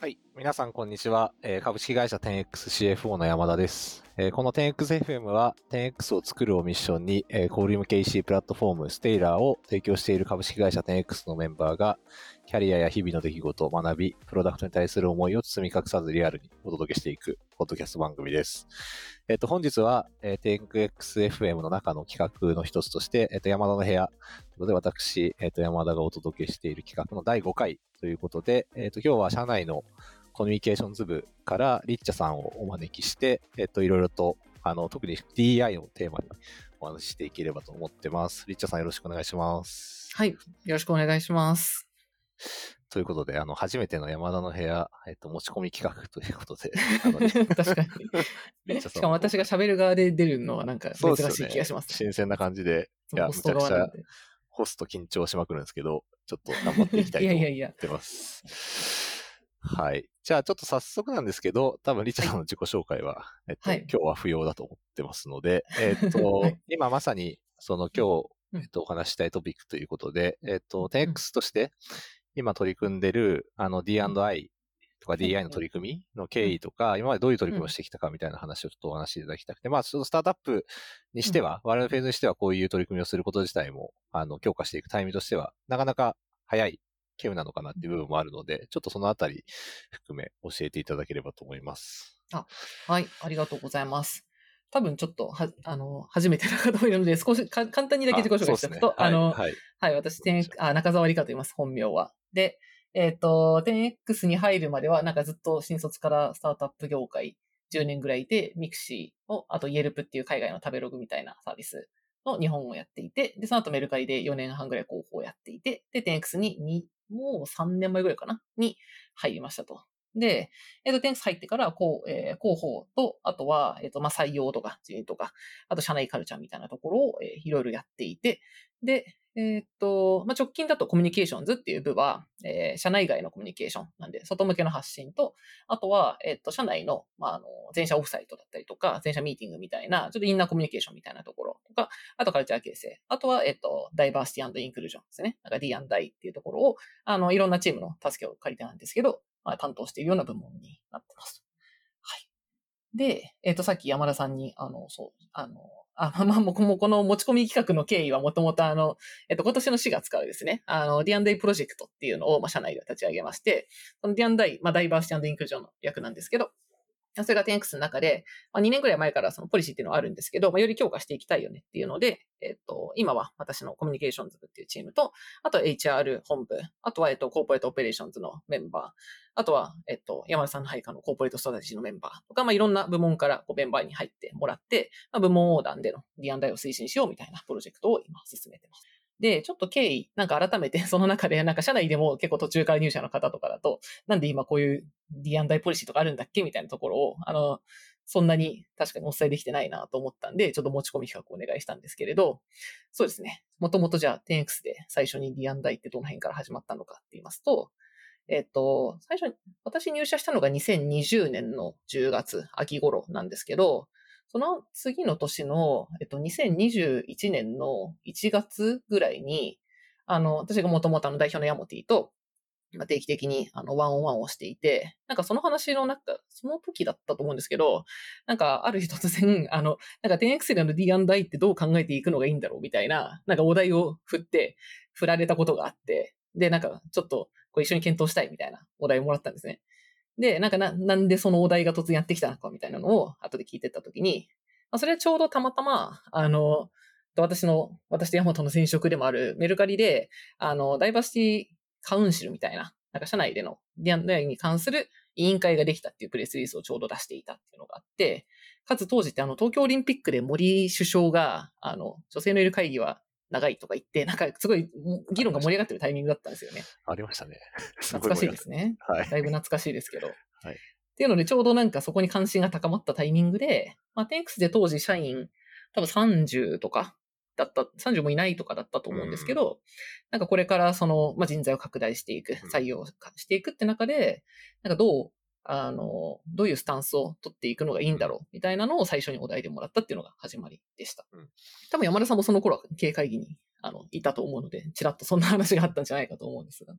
はい。皆さん、こんにちは。株式会社 10XCFO の山田です。この 10XFM は 10X を作るをミッションに、小売向け EC プラットフォームステイラーを提供している株式会社 10X のメンバーが、キャリアや日々の出来事を学び、プロダクトに対する思いを包み隠さずリアルにお届けしていく、ポッドキャスト番組です。本日は、10XFM の中の企画の一つとして、山田の部屋ということで、私、山田がお届けしている企画の第5回ということで、今日は社内のコミュニケーションズ部からリッチャさんをお招きして、いろいろと、特に DEI をテーマにお話ししていければと思ってます。リッチャさんよろしくお願いします。 はい。よろしくお願いします。 ということで、初めての山田の部屋、持ち込み企画ということで。 確かに。 リッチャさん。 しかも私が喋る側で出るのはなんか珍しい気がしますね。 新鮮な感じで。 いや、ホスト側なんで。 ホスト緊張しまくるんですけど、ちょっと頑張っていきたいと思ってます。はい。じゃあちょっと早速なんですけど、多分リチャさんの自己紹介は、今日は不要だと思ってますので、今まさにその今日、お話ししたいトピックということで、10X として今取り組んでるD&I とか DI の取り組みの経緯とか、今までどういう取り組みをしてきたかみたいな話をちょっとお話しいただきたくて、まあ、ちょっとスタートアップにしては、我々のフェーズにしてはこういう取り組みをすること自体も、強化していくタイミングとしては、なかなか早い経由なのかなっていう部分もあるので、ちょっとそのあたり含め教えていただければと思います。 はい、ありがとうございます。多分ちょっと初めての方もいるので、少し簡単にだけ自己紹介しておくと、はい、私、中澤理香と言います、本名は。で、10X に入るまでは、なんかずっと新卒からスタートアップ業界10年ぐらいで、ミクシーを、あとイエルプっていう海外の食べログみたいなサービスの日本をやっていて、で、その後メルカリで4年半ぐらい広報をやっていて、で、10X にもう3年前ぐらいかなに入りましたと。で、10X 入ってから、広報と、あとは、採用とか、人員とか、あと社内カルチャーみたいなところを、いろいろやっていて、で、直近だとコミュニケーションズっていう部は、社内外のコミュニケーションなんで、外向けの発信と、あとは、社内の、全社オフサイトだったりとか、全社ミーティングみたいな、ちょっとインナーコミュニケーションみたいなところとか、あとカルチャー形成、あとは、ダイバーシティ&インクルージョンですね。なんか D&I っていうところを、いろんなチームの助けを借りてなんですけど、担当しているような部門になってます。はい。で、さっき山田さんに、もうこの持ち込み企画の経緯はもともと今年の4月からですね、D&I プロジェクトっていうのを、社内で立ち上げまして、その D&I、ダイバーシティ&インクルージョンの役なんですけど、それが 10X の中で、2年くらい前からそのポリシーっていうのはあるんですけど、より強化していきたいよねっていうので、今は私のコミュニケーションズ部っていうチームと、あとは HR 本部、あとはコーポレートオペレーションズのメンバー、あとは山田さんの配下のコーポレートストラテジーのメンバーとか、いろんな部門からメンバーに入ってもらって、部門横断での D&I を推進しようみたいなプロジェクトを今進めてます。で、ちょっと経緯、なんか改めてその中で、なんか社内でも結構途中から入社の方とかだと、なんで今こういう D&I ポリシーとかあるんだっけみたいなところを、そんなに確かにお伝えできてないなと思ったんで、ちょっと持ち込み企画をお願いしたんですけれど、そうですね。もともとじゃあ 10X で最初に D&I ってどの辺から始まったのかって言いますと、最初に、私入社したのが2020年の10月、秋頃なんですけど、その次の年の、2021年の1月ぐらいに、私がもともと代表のヤモティと、定期的にワンオンワンをしていて、なんかその話のその時だったと思うんですけど、なんかある日突然、なんか 10X での D&I ってどう考えていくのがいいんだろうみたいな、なんかお題を振られたことがあって、で、なんかちょっとこれ一緒に検討したいみたいなお題をもらったんですね。で、なんでそのお題が突然やってきたのかみたいなのを後で聞いてった時に、それはちょうどたまたま、私とヤマトの前職でもあるメルカリで、ダイバーシティカウンシルみたいな、なんか社内での D&I に関する委員会ができたっていうプレスリリースをちょうど出していたっていうのがあって、かつ当時って東京オリンピックで森首相が、女性のいる会議は長いとか言って、なんかすごい議論が盛り上がってるタイミングだったんですよね。 ありましたね。 懐かしいですね。 はい。 だいぶ懐かしいですけど。 はい。 っていうのでちょうどなんかそこに関心が高まったタイミングで、10X で当時社員多分30とかだった、30もいないとかだったと思うんですけど、なんかこれから人材を拡大していく、採用していくって中で、なんかどういうスタンスを取っていくのがいいんだろうみたいなのを最初にお題でもらったっていうのが始まりでした。多分山田さんもその頃は経営会議にいたと思うので、ちらっとそんな話があったんじゃないかと思うんですが。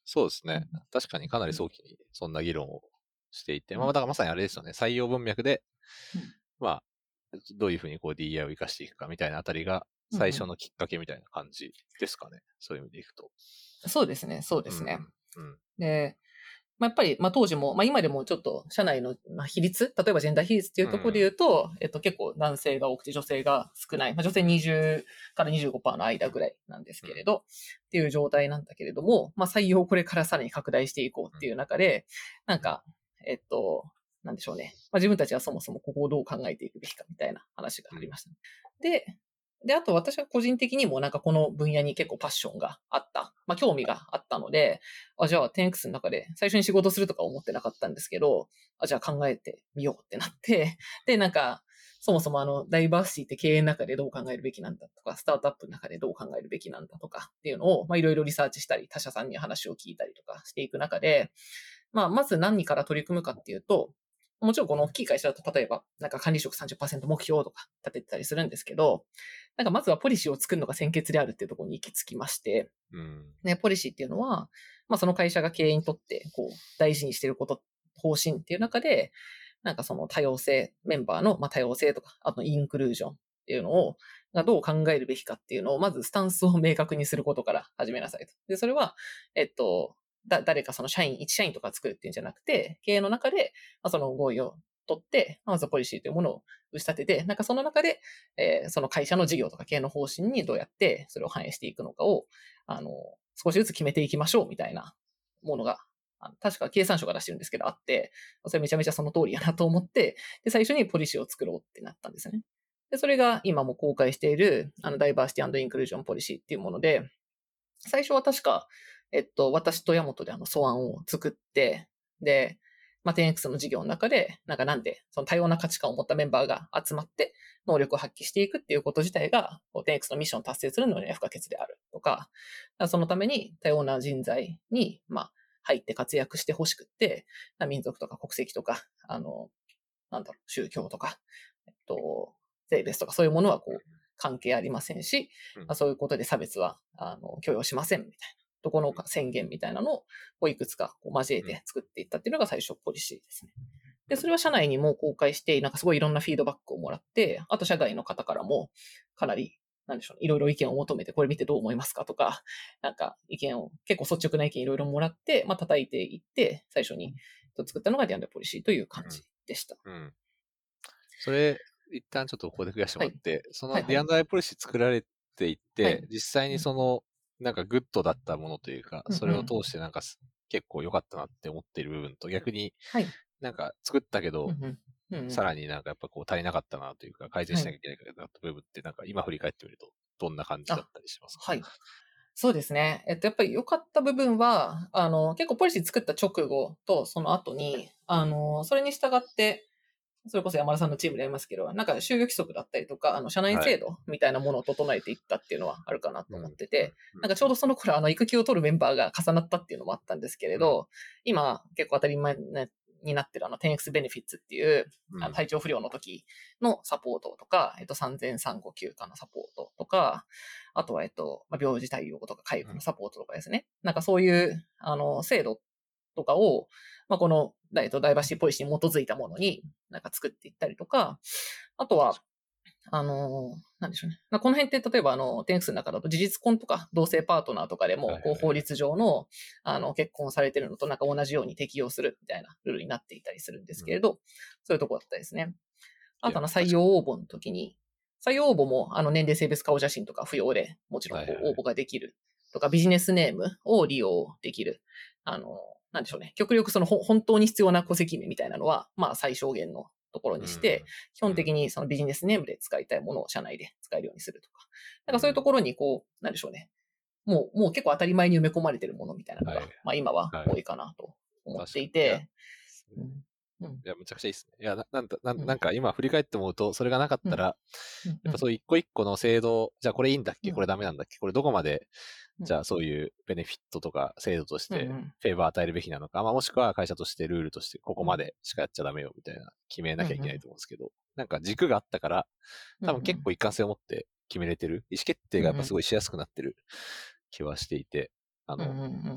そうですね。確かにかなり早期にそんな議論をしていて、まあだからまさにあれですよね。採用文脈で、まあ、どういうふうにこう DEI を活かしていくかみたいなあたりが最初のきっかけみたいな感じですかね。そういう意味でいくと。 そうですね、そうですね。 うん。 で、まあ、やっぱり、まあ、当時も、まあ、今でもちょっと社内の比率、例えばジェンダー比率っていうところで言うと、結構男性が多くて女性が少ない。まあ、女性20から25%の間ぐらいなんですけれど、っていう状態なんだけれども、まあ、採用をこれからさらに拡大していこうっていう中で、なんか、なんでしょうね。まあ、自分たちはそもそもここをどう考えていくべきかみたいな話がありました。で、あと私は個人的にもなんかこの分野に結構パッションがあった。まあ興味があったので、じゃあ 10X の中で最初に仕事するとか思ってなかったんですけど、じゃあ考えてみようってなって、で、なんか、そもそもダイバーシティって経営の中でどう考えるべきなんだとか、スタートアップの中でどう考えるべきなんだとかっていうのを、まあいろいろリサーチしたり、他社さんに話を聞いたりとかしていく中で、まあまず何から取り組むかっていうと、もちろんこの大きい会社だと、例えば、なんか管理職30%目標とか立ててたりするんですけど、なんかまずはポリシーを作るのが先決であるっていうところに行き着きまして、ね、ポリシーっていうのは、まあその会社が経営にとって、こう、大事にしていること、方針っていう中で、なんかその多様性、メンバーの多様性とか、あとインクルージョンっていうのを、どう考えるべきかっていうのを、まずスタンスを明確にすることから始めなさいと。で、それは、誰かその社員、一社員とか作るっていうんじゃなくて、経営の中で、その合意を取って、まずポリシーというものを打ち立てて、なんかその中で、その会社の事業とか経営の方針にどうやってそれを反映していくのかを、少しずつ決めていきましょうみたいなものが、確か経産省が出してるんですけどあって、それめちゃめちゃその通りやなと思って、で、最初にポリシーを作ろうってなったんですね。で、それが今も公開している、ダイバーシティ&インクルージョンポリシーっていうもので、最初は確か、私とヤモトで素案を作って、で、まあ、10X の事業の中で、なんで、その多様な価値観を持ったメンバーが集まって、能力を発揮していくっていうこと自体が、10X のミッションを達成するのには不可欠であるとか、そのために多様な人材に、まあ、入って活躍してほしくって、民族とか国籍とか、宗教とか、性別とかそういうものはこう、関係ありませんし、そういうことで差別は、許容しませんみたいなところの宣言みたいなのを、いくつかこう交えて作っていったっていうのが最初ポリシーですね。で、それは社内にも公開して、なんかすごいいろんなフィードバックをもらって、あと社外の方からもかなり、なんでしょうね、いろいろ意見を求めて、これ見てどう思いますかとか、なんか意見を、結構率直な意見いろいろもらって、まあ叩いていって、最初に作ったのがディアンドポリシーという感じでした。 それ、一旦ちょっとここで増やしてもらって、そのディアンドポリシー作られていって、実際にその、なんかグッドだったものというか、それを通してなんか結構良かったなって思っている部分と、逆になんか作ったけど、さらになんかやっぱこう足りなかったなというか、改善しなきゃいけないなった部分って、なんか今振り返ってみると、どんな感じだったりしますか？ はい。そうですね。やっぱり良かった部分は、結構ポリシー作った直後とその後に、それに従って、それこそ山田さんのチームでやりますけど、なんか就業規則だったりとか、社内制度みたいなものを整えていったっていうのはあるかなと思ってて、なんかちょうどその頃、育休を取るメンバーが重なったっていうのもあったんですけれど、今結構当たり前になってる10X ベネフィッツっていう、体調不良の時のサポートとか、産前産後休暇のサポートとか、あとは、病児対応とか介護のサポートとかですね。なんかそういう、制度とかを、まあ、この、ダイバーシティポリシーに基づいたものになんか作っていったりとか、あとは、なんでしょうね。まあ、この辺って例えば10Xの中だと事実婚とか同性パートナーとかでも、こう法律上の、結婚されてるのとなんか同じように適用するみたいなルールになっていたりするんですけれど、そういうとこだったですね。あと採用応募の時に、採用応募も年齢性別顔写真とか不要でもちろんこう応募ができるとか、ビジネスネームを利用できる。なんでしょうね。極力その本当に必要な戸籍名みたいなのは、まあ最小限のところにして、基本的にそのビジネスネームで使いたいものを社内で使えるようにするとか。なんかそういうところにこう、なんでしょうね。もう結構当たり前に埋め込まれてるものみたいなのが、まあ今は多いかなと思っていて。 いや、むちゃくちゃいいですね。いや、なんか今振り返って思うと、それがなかったら、やっぱそう一個一個の制度、じゃあこれいいんだっけ、これダメなんだっけ、これどこまで、じゃあそういうベネフィットとか制度としてフェーバー与えるべきなのか、まあもしくは会社としてルールとしてここまでしかやっちゃダメよみたいな決めなきゃいけないと思うんですけど、なんか軸があったから、多分結構一貫性を持って決めれてる、意思決定がやっぱすごいしやすくなってる気はしていて、いや、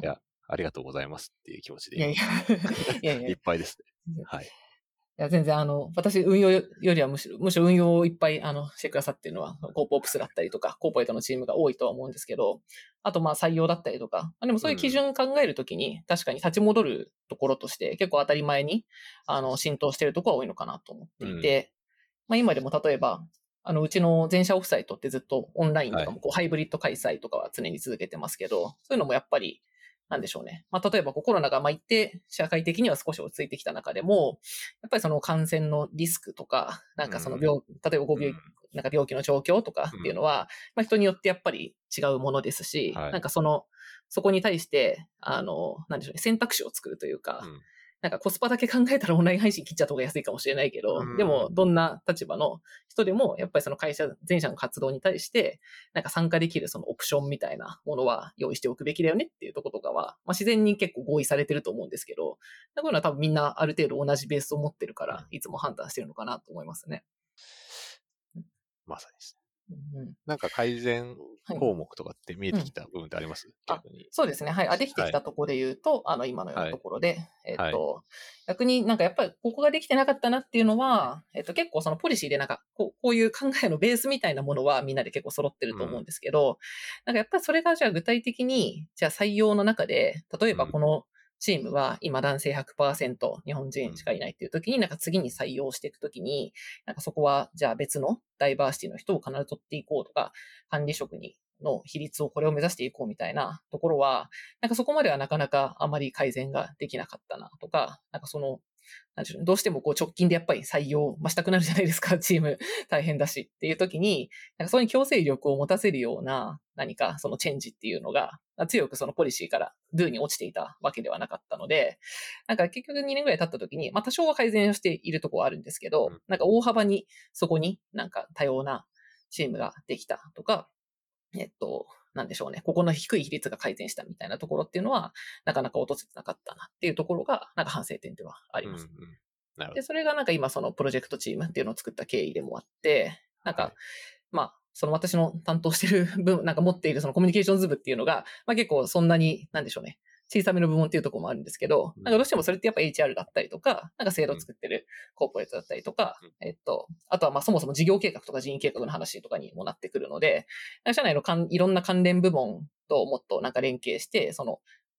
ありがとうございますっていう気持ちで。 いやいや。 いっぱいですね。はい。 いや、全然私、運用よりはむしろ運用をいっぱい、してくださってるのは、コープオプスだったりとか、コーポレートのチームが多いとは思うんですけど、あと、採用だったりとか、でもそういう基準考えるときに、確かに立ち戻るところとして、結構当たり前に、浸透してるところは多いのかなと思っていて、今でも例えば、うちの全社オフサイトってずっとオンラインとかも、ハイブリッド開催とかは常に続けてますけど、そういうのもやっぱり、なんでしょうね。例えばコロナが一定社会的には少し落ち着いてきた中でも、やっぱりその感染のリスクとか、例えばなんか病気の状況とかっていうのは、人によってやっぱり違うものですし、なんかそこに対して、なんでしょうね、選択肢を作るというか、なんかコスパだけ考えたらオンライン配信切っちゃった方が安いかもしれないけど、でもどんな立場の人でも、やっぱりその会社、全社の活動に対して、なんか参加できるそのオプションみたいなものは用意しておくべきだよねっていうところとかは、自然に結構合意されてると思うんですけど、こういうのは多分みんなある程度同じベースを持ってるから、いつも判断してるのかなと思いますね。 まさにですね。なんか改善項目とかって見えてきた部分ってあります？逆に。 そうですね。はい。できてきたところで言うと、今のようなところで、逆になんかやっぱりここができてなかったなっていうのは、結構そのポリシーでなんかこういう考えのベースみたいなものはみんなで結構揃ってると思うんですけど、なんかやっぱりそれがじゃあ具体的に、じゃあ採用の中で、例えばこのチームは今男性 100% 日本人しかいないっていう時に、なんか次に採用していく時に、なんかそこはじゃあ別のダイバーシティの人を必ず取っていこうとか、管理職の比率をこれを目指していこうみたいなところは、なんかそこまではなかなかあまり改善ができなかったなとか、なんかなんでしょうね、どうしても直近でやっぱり採用したくなるじゃないですか、チーム大変だしっていう時に、なんかそういう強制力を持たせるような何かそのチェンジっていうのが、強くそのポリシーから Do に落ちていたわけではなかったので、なんか結局2年ぐらい経った時に、多少は改善しているところはあるんですけど、なんか大幅にそこになんか多様なチームができたとか、なんでしょうね。ここの低い比率が改善したみたいなところっていうのは、なかなか落とせてなかったなっていうところが、なんか反省点ではあります。で、それがなんか今そのプロジェクトチームっていうのを作った経緯でもあって、なんか、その私の担当してる分、なんか持っているそのコミュニケーションズ部っていうのが、結構そんなに、なんでしょうね。小さめの部門っていうところもあるんですけど、なんかどうしてもそれってやっぱ HR だったりとか、なんか制度を作ってるコーポレートだったりとか、あとはそもそも事業計画とか人員計画の話とかにもなってくるので、社内のいろんな関連部門ともっとなんか連携して、その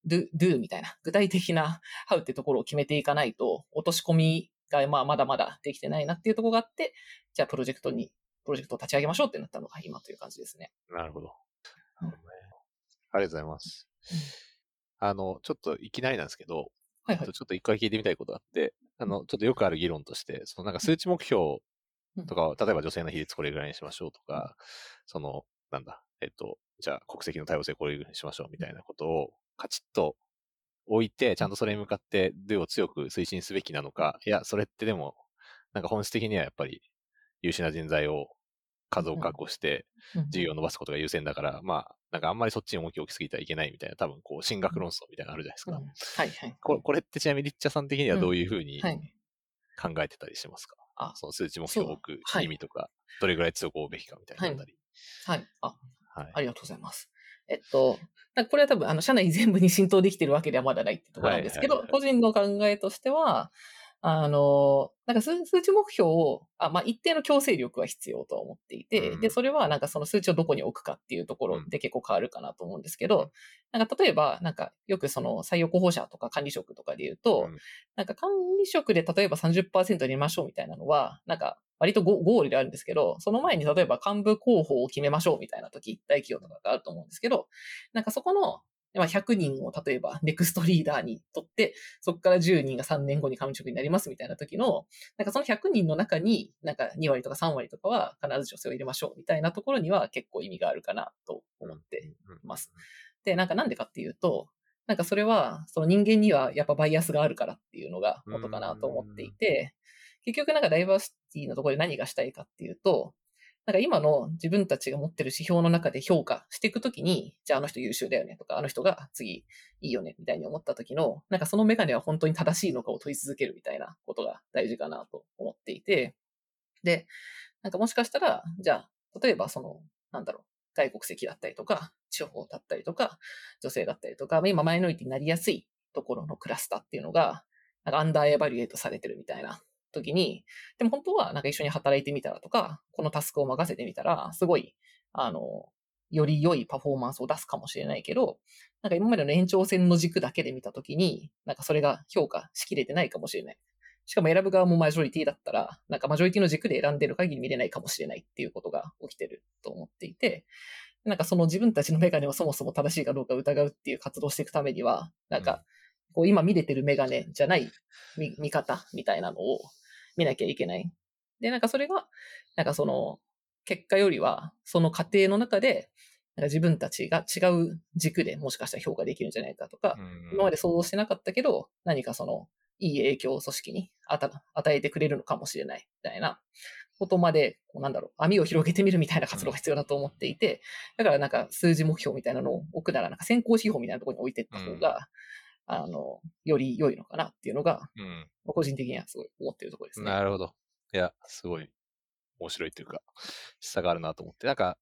do みたいな具体的な how ってところを決めていかないと、落とし込みがまだまだできてないなっていうところがあって、じゃあプロジェクトを立ち上げましょうってなったのが今という感じですね。 なるほど。ありがとうございます。ちょっといきなりなんですけど、ちょっと一回聞いてみたいことがあって、ちょっとよくある議論として、なんか数値目標とか、例えば女性の比率これぐらいにしましょうとか、じゃあ国籍の多様性これぐらいにしましょうみたいなことをカチッと置いて、ちゃんとそれに向かってDoを強く推進すべきなのか、いや、それってでも、なんか本質的にはやっぱり優秀な人材を数を確保して、事業を伸ばすことが優先だから、なんかあんまりそっちに重きを置きすぎてはいけないみたいな、多分進学論争みたいなのあるじゃないですか。 はいはい。 これってちなみにリッチャさん的にはどういうふうに考えてたりしますか？その数値目標を置く意味とか、どれぐらい強く追うべきかみたいなあたり。 はい。ありがとうございます。これは多分、社内全部に浸透できてるわけではまだないってところなんですけど、個人の考えとしては、なんか数値目標を、一定の強制力は必要と思っていて、で、それはなんかその数値をどこに置くかっていうところで結構変わるかなと思うんですけど、なんか例えば、なんかよくその採用候補者とか管理職とかで言うと、なんか管理職で例えば 30% 入れましょうみたいなのは、なんか割とゴールであるんですけど、その前に例えば幹部候補を決めましょうみたいな時、大企業とかがあると思うんですけど、なんかそこの100人を例えばネクストリーダーにとって、そこから10人が3年後に管理職になりますみたいな時の、なんかその100人の中に、なんか2割とか3割とかは必ず女性を入れましょうみたいなところには結構意味があるかなと思っています。で、なんでかっていうと、なんかそれは、その人間にはやっぱバイアスがあるからっていうのが元かなと思っていて、結局なんかダイバーシティのところで何がしたいかっていうと、なんか今の自分たちが持ってる指標の中で評価していくときに、じゃああの人優秀だよねとか、あの人が次いいよねみたいに思ったときの、なんかそのメガネは本当に正しいのかを問い続けるみたいなことが大事かなと思っていて、で、なんかもしかしたら、じゃあ、例えばなんだろう、 外国籍だったりとか、地方だったりとか、女性だったりとか、今マイノリティになりやすいところのクラスターっていうのが、なんかアンダーエバリュエートされてるみたいな時に、でも本当はなんか一緒に働いてみたらとか、このタスクを任せてみたら、すごい、より良いパフォーマンスを出すかもしれないけど、なんか今までの延長線の軸だけで見たときに、なんかそれが評価しきれてないかもしれない。しかも選ぶ側もマジョリティだったら、なんかマジョリティの軸で選んでる限り見れないかもしれないっていうことが起きてると思っていて、なんかその自分たちのメガネをそもそも正しいかどうか疑うっていう活動をしていくためには、なんか、こう今見れてるメガネじゃない見方みたいなのを見なきゃいけない。で、なんかそれが、なんかその結果よりは、その過程の中で、なんか自分たちが違う軸でもしかしたら評価できるんじゃないかとか、今まで想像してなかったけど、何かその、いい影響を組織に与えてくれるのかもしれないみたいなことまで、なんだろう、網を広げてみるみたいな活動が必要だと思っていて、だからなんか数字目標みたいなのを置くなら、なんか先行指標みたいなところに置いていった方が、より良いのかなっていうのが、個人的にはすごい思っているところですね。 なるほど。いや、すごい面白いというか、差があるなと思って。なんか、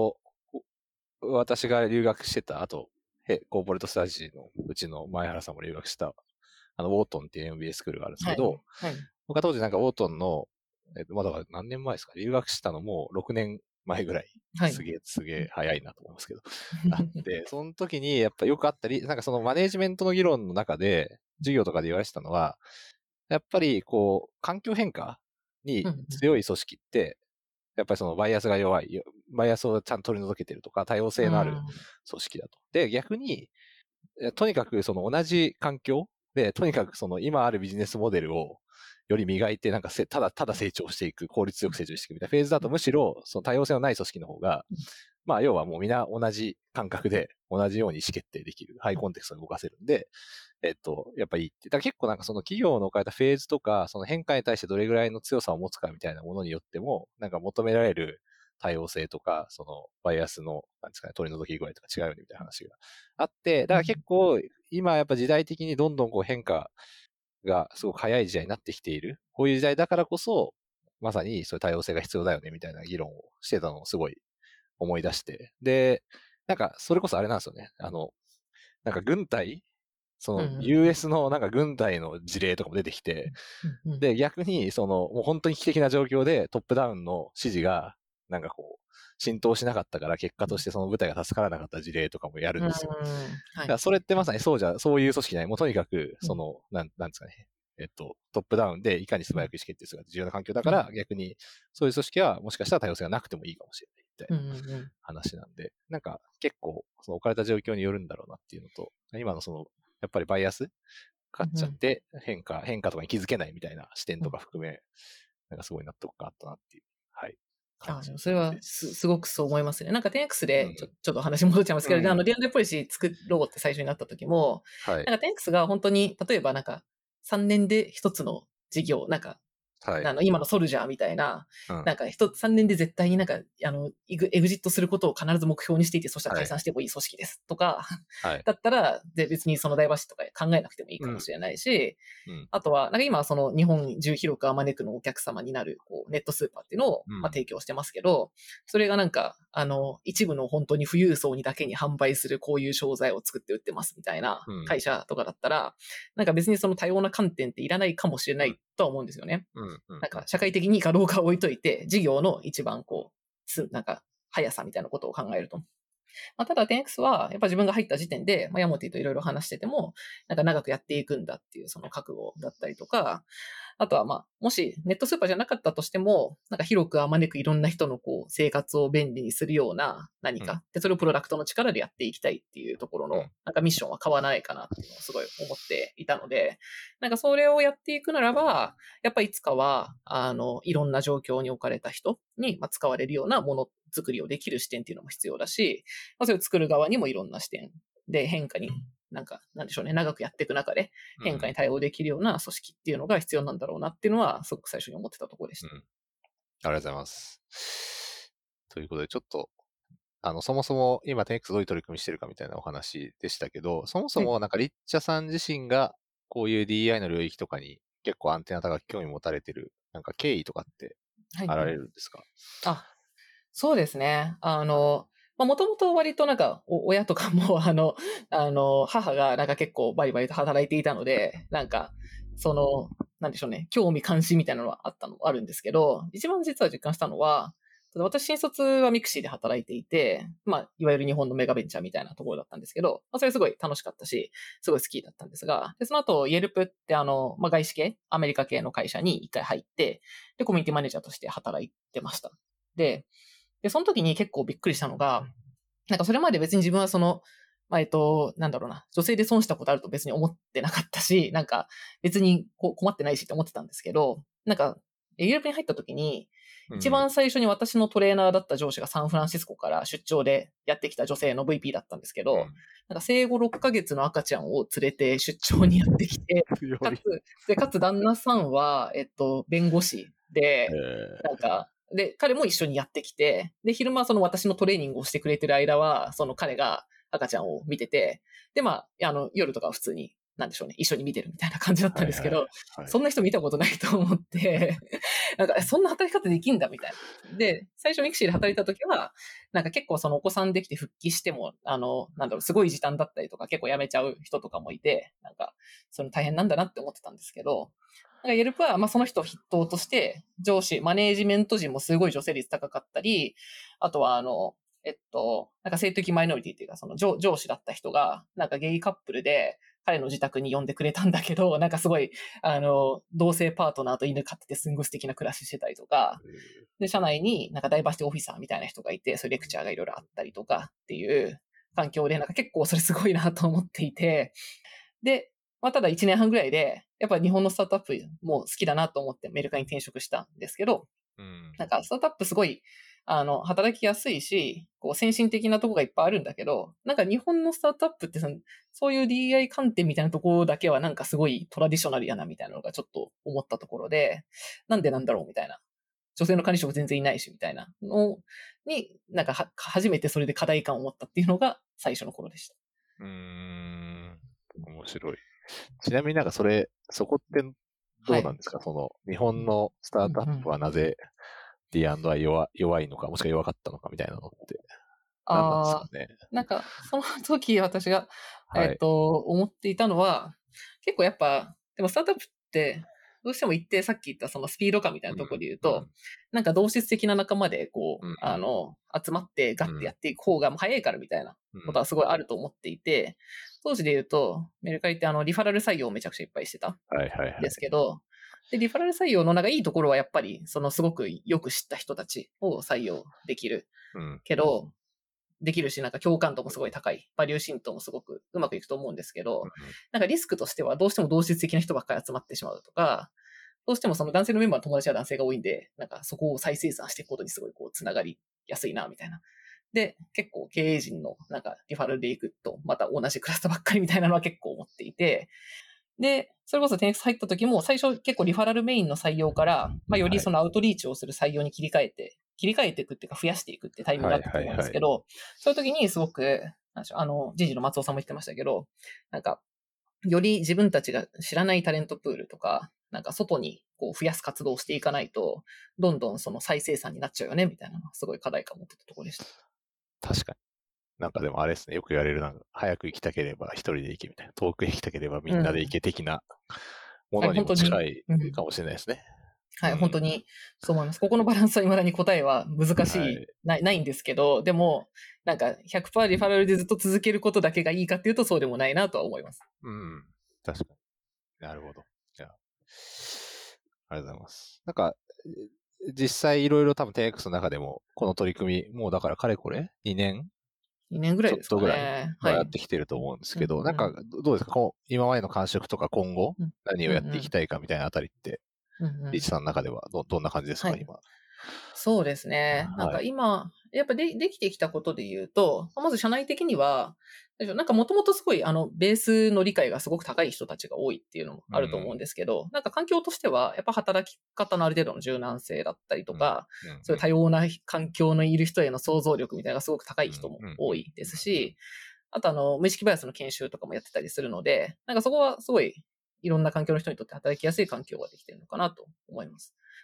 私が留学してた後、コーポレートスタジーのうちの前原さんも留学した、ウォートンっていう MBA スクールがあるんですけど、僕は当時なんかウォートンの、まだ何年前ですか、留学したのも6年前ぐらい。すげえ早いなと思いますけど。あって、その時にやっぱよくあったり、なんかそのマネージメントの議論の中で、授業とかで言われてたのは、やっぱりこう、環境変化に強い組織って、やっぱりそのバイアスが弱い、バイアスをちゃんと取り除けてるとか、多様性のある組織だと。で、逆に、とにかくその同じ環境で、とにかくその今あるビジネスモデルをより磨いて、なんかただ成長していく、効率よく成長していくみたいなフェーズだと、むしろその多様性のない組織の方が、まあ要はもうみんな同じ感覚で同じように意思決定できる、ハイコンテクストに動かせるんで、やっぱいいって。だから結構なんかその企業の置かれたフェーズとか、その変化に対してどれぐらいの強さを持つかみたいなものによっても、なんか求められる多様性とか、そのバイアスの、なんですかね、取り除き具合とか違うよねみたいな話があって、だから結構今やっぱ時代的にどんどんこう変化がすごく早い時代になってきている。こういう時代だからこそ、まさにそういう多様性が必要だよねみたいな議論をしてたのをすごい思い出して。で、なんかそれこそあれなんですよね。なんか軍隊その US のなんか軍隊の事例とかも出てきて、で、逆にそのもう本当に危機的な状況でトップダウンの指示がなんかこう浸透しなかったから結果としてその部隊が助からなかった事例とかもやるんですよ。だからそれってまさにそういう組織じゃない。もうとにかくその、なんですかね。トップダウンでいかに素早く意思決定するか重要な環境だから、逆にそういう組織はもしかしたら多様性がなくてもいいかもしれないみたいな話なんで、なんか結構その置かれた状況によるんだろうなっていうのと、今のそのやっぱりバイアスかかっちゃって変化とかに気づけないみたいな視点とか含め、なんかすごい納得感あったなっていう。はい。 それはすごくそう思いますね。なんか 10X でちょっと話戻っちゃいますけど、D&D ポリシー作ろうって最初になった時も、なんか 10X が本当に、例えばなんか3年で一つの事業、なんか今のソルジャーみたいな、なんか3年で絶対になんか、エグジットすることを必ず目標にしていて、そしたら解散してもいい組織ですとか、だったら、で別にそのダイバーシティとか考えなくてもいいかもしれないし、あとは、なんか今その日本中広くあまねくのお客様になる、こう、ネットスーパーっていうのを、提供してますけど、それがなんか、一部の本当に富裕層にだけに販売するこういう商材を作って売ってますみたいな会社とかだったら、なんか別にその多様な観点っていらないかもしれないとは思うんですよね。なんか社会的にいいかどうかを置いといて、事業の一番こう、なんか速さみたいなことを考えると。ただ 10X は、やっぱ自分が入った時点で、ヤモティといろいろ話してても、なんか長くやっていくんだっていうその覚悟だったりとか、あとはもしネットスーパーじゃなかったとしても、なんか広くあまねくいろんな人のこう、生活を便利にするような何か、で、それをプロダクトの力でやっていきたいっていうところの、なんかミッションは変わらないかなっていうのをすごい思っていたので、なんかそれをやっていくならば、やっぱりいつかは、いろんな状況に置かれた人に使われるようなもの作りをできる視点っていうのも必要だし、それを作る側にもいろんな視点で変化になんでしょうね、長くやっていく中で変化に対応できるような組織っていうのが必要なんだろうなっていうのは、すごく最初に思ってたところでした。 ありがとうございます。ということで、ちょっと、そもそも今 10X どういう取り組みしてるかみたいなお話でしたけど、そもそもなんかリッチャさん自身がこういう DEI の領域とかに結構アンテナ高く興味持たれてる、なんか経緯とかってあられるんですか？ そうですね。 もともと割となんか、親とかも母がなんか結構バリバリと働いていたので、なんか、なんでしょうね、興味関心みたいなのはあるんですけど、一番実は実感したのは、私、新卒はミクシーで働いていて、いわゆる日本のメガベンチャーみたいなところだったんですけど、それすごい楽しかったし、すごい好きだったんですが、で、その後、イェルプって外資系、アメリカ系の会社に一回入って、で、コミュニティマネージャーとして働いてました。で、その時に結構びっくりしたのが、なんかそれまで別に自分はなんだろうな、女性で損したことあると別に思ってなかったし、なんか別に困ってないしって思ってたんですけど、なんか、イェルプに入った時に、一番最初に私のトレーナーだった上司がサンフランシスコから出張でやってきた女性の VP だったんですけど、なんか生後6ヶ月の赤ちゃんを連れて出張にやってきて、かつ旦那さんは、弁護士で、なんか、で、彼も一緒にやってきて、で、昼間私のトレーニングをしてくれてる間は、彼が赤ちゃんを見てて、で、夜とかは普通に、なんでしょうね、一緒に見てるみたいな感じだったんですけど、そんな人見たことないと思って、なんか、そんな働き方できんだみたいな。で、最初ミクシーで働いた時は、なんか結構お子さんできて復帰しても、すごい時短だったりとか結構辞めちゃう人とかもいて、なんか、大変なんだなって思ってたんですけど、なんか、イェルプは、その人を筆頭として、上司、マネージメント陣もすごい女性率高かったり、あとは、なんか性的マイノリティっていうか、上司だった人が、なんかゲイカップルで、彼の自宅に呼んでくれたんだけど、なんかすごい、同性パートナーと犬飼っててすんごい素敵な暮らししてたりとか、で、社内になんかダイバーシティオフィサーみたいな人がいて、そういうレクチャーがいろいろあったりとかっていう環境で、なんか結構それすごいなと思っていて、で、ただ1年半ぐらいで、やっぱ日本のスタートアップも好きだなと思ってアメリカに転職したんですけど、なんかスタートアップすごい、働きやすいし、先進的なとこがいっぱいあるんだけど、なんか日本のスタートアップってそういう DEI 観点みたいなところだけはなんかすごいトラディショナルやなみたいなのがちょっと思ったところで、なんでなんだろうみたいな。女性の管理職全然いないしみたいなのに、なんか初めてそれで課題感を持ったっていうのが最初の頃でした。 面白い。ちなみになんかそこってどうなんですか、はい、日本のスタートアップはなぜ D&I 弱いのか、もしくは弱かったのかみたいなのって、何なんですかね。 なんか、その時私が、思っていたのは、結構やっぱ、でもスタートアップって、どうしても一定さっき言ったそのスピード感みたいなところで言うと、なんか同質的な仲間で集まってガッてやっていく方が早いからみたいなことはすごいあると思っていて、当時で言うと、メルカリってリファラル採用をめちゃくちゃいっぱいしてたんですけど、で、リファラル採用のなんかいいところはやっぱり、すごくよく知った人たちを採用できる。けど、できるし、なんか共感度もすごい高い。バリュー浸透もすごくうまくいくと思うんですけど、なんかリスクとしてはどうしても同質的な人ばっかり集まってしまうとか、どうしてもその男性のメンバーの友達は男性が多いんで、なんかそこを再生産していくことにすごいつながりやすいな、みたいな。で、結構経営陣のなんかリファラルで行くと、また同じクラスターばっかりみたいなのは結構思っていて、で、それこそ 10X 入った時も最初結構リファラルメインの採用から、よりそのアウトリーチをする採用に切り替えていくっていうか増やしていくってタイミングがあったと思うんですけど、そういう時にすごく、人事の松尾さんも言ってましたけど、なんか、より自分たちが知らないタレントプールとか、なんか外に増やす活動をしていかないと、どんどんその再生産になっちゃうよね、みたいなのがすごい課題感を持ってたところでした。 確かに。なんかでもあれですね、よく言われる早く行きたければ一人で行けみたいな、遠くへ行きたければみんなで行け的なものにも近いかもしれないですね。 はい、本当にそう思います。ここのバランスは未だに答えは難しい、ないんですけど、でも、なんか 100% リファラルでずっと続けることだけがいいかっていうとそうでもないなとは思います。 確かに。なるほど。じゃあ、ありがとうございます。なんか、実際いろいろ多分 10X の中でも、この取り組み、もうだからかれこれ2年 2年ぐらいですかね。 ちょっとぐらいやってきてると思うんですけど、なんかどうですか、今までの感触とか今後何をやっていきたいかみたいなあたりって、リーチさんの中ではどんな感じですか、今。 そうですね。なんか今、やっぱできてきたことで言うと、まず社内的には、なんかもともとすごいベースの理解がすごく高い人たちが多いっていうのもあると思うんですけど、なんか環境としては、やっぱ働き方のある程度の柔軟性だったりとか、そういう多様な環境のいる人への想像力みたいなのがすごく高い人も多いですし、あと無意識バイアスの研修とかもやってたりするので、なんかそこはすごいいろんな環境の人にとって働きやすい環境ができてるのかなと思います。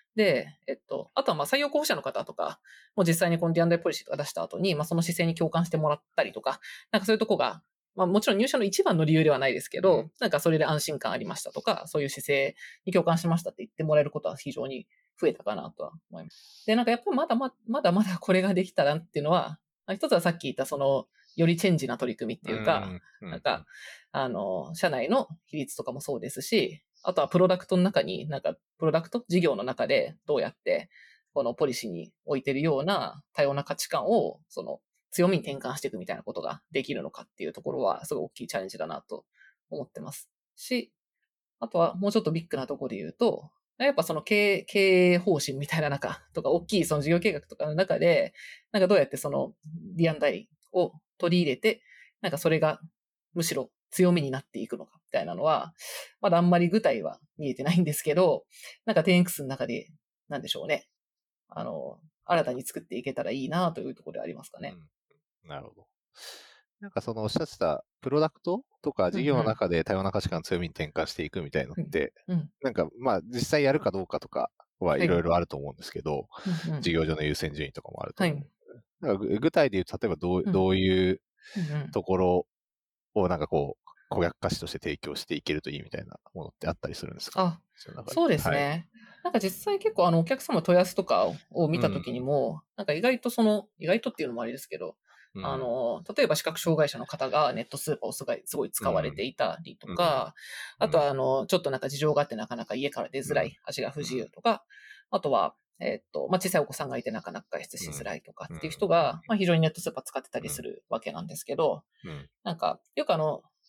で、あとは採用候補者の方とか、もう実際にこの D&I ポリシーとか出した後に、その姿勢に共感してもらったりとか、なんかそういうとこが、もちろん入社の一番の理由ではないですけど、なんかそれで安心感ありましたとか、そういう姿勢に共感しましたって言ってもらえることは非常に増えたかなとは思います。で、なんかやっぱりまだまだこれができたらっていうのは、一つはさっき言ったよりチェンジな取り組みっていうか、なんか、社内の比率とかもそうですし、あとはプロダクトの中に、なんか、プロダクト事業の中でどうやって、このポリシーに置いてるような多様な価値観を、強みに転換していくみたいなことができるのかっていうところは、すごい大きいチャレンジだなと思ってます。し、あとはもうちょっとビッグなところで言うと、やっぱ経営方針みたいな中とか、大きい事業計画とかの中で、なんかどうやってD&I を取り入れて、なんかそれがむしろ強みになっていくのかみたいなのは、まだあんまり具体は見えてないんですけど、なんか 10X の中で、なんでしょうね。新たに作っていけたらいいなというところでありますかね。 なるほど。なんかおっしゃってた、プロダクトとか事業の中で多様な価値観を強みに転換していくみたいのって、なんか実際やるかどうかとかはいろいろあると思うんですけど、事業上の優先順位とかもあると思う。なんか具体で言うと、例えばどういうところをなんか顧客価値として提供していけるといいみたいなものってあったりするんですか？ そうですね。なんか実際結構お客様問い合わせとかを見たときにも、なんか意外とっていうのもあれですけど、例えば視覚障害者の方がネットスーパーをすごい使われていたりとか、あとはちょっとなんか事情があってなかなか家から出づらい、足が不自由とか、あとは、小さいお子さんがいてなかなか外出しづらいとかっていう人が、非常にネットスーパー使ってたりするわけなんですけど、なんか、よく